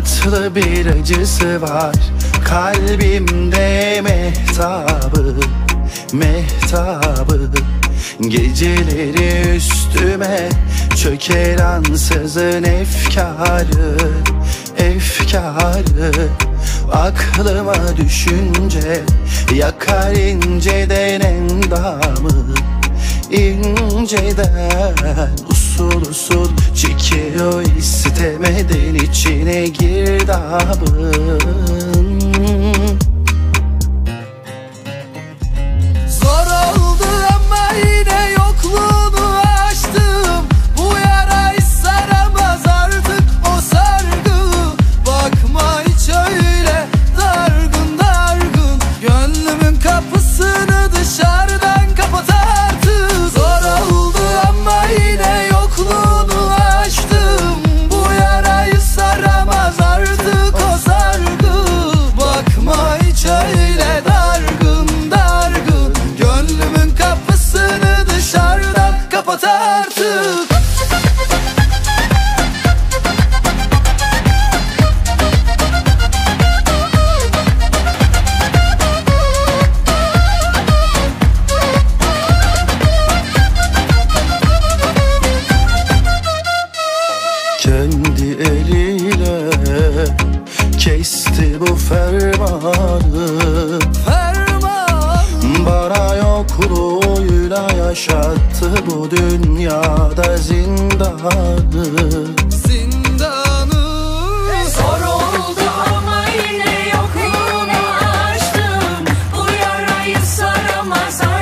tatlı bir acısı var. Kalbimde mehtabı, mehtabı. Geceleri üstüme çöker ansızın efkarı, efkarı. Aklıma düşünce yakar inceden endamı, inceden. Usul usul çekiyor istemeden içine girdabın. Zor oldu ama yine yokluğunu açtım. Bu yara hiç saramaz artık o sargı. Bakma hiç öyle dargın dargın. Gönlümün kapısını dışarıdan kapat artık. Zor oldu ama yine yokluğunu açtım. Bu yarayı saramaz artık o sargı. Bakma hiç öyle dargın dargın. Gönlümün kapısını dışarıdan kapat artık. Kendi eliyle kesti bu fermanı, Ferman bana yokluğuyla yaşattı bu dünyada zindanı. zindanı. Zor oldu ama yine yokluğunu açtım. Bu yarayı saramaz